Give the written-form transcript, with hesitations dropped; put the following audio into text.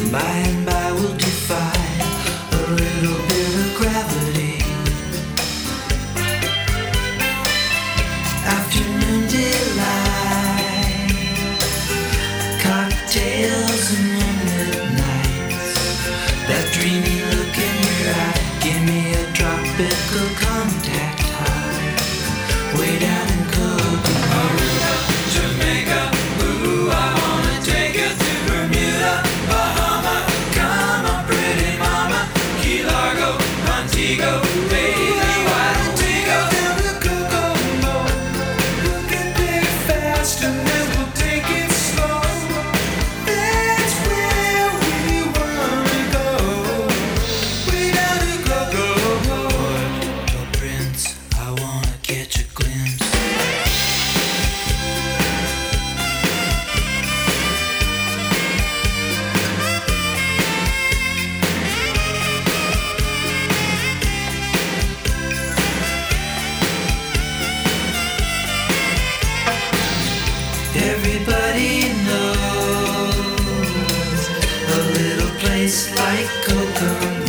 By and by we'll defy a little bit of gravity. Afternoon delight, cocktails and moonlit nights. That dreamy look in your eye, give me a tropical contact high. Way down in Kokomo, Aruba, Jamaica, ooh, I wanna take you to Bermuda, Bahama, come on pretty mama, Key Largo, Montego, baby, why don't we go down to Kokomo? We'll get there fast and then we'll take it slow. That's where we wanna go. Way down to Kokomo. Puerto Prince, I wanna catch a glimpse. Everybody knows a little place like Kokomo.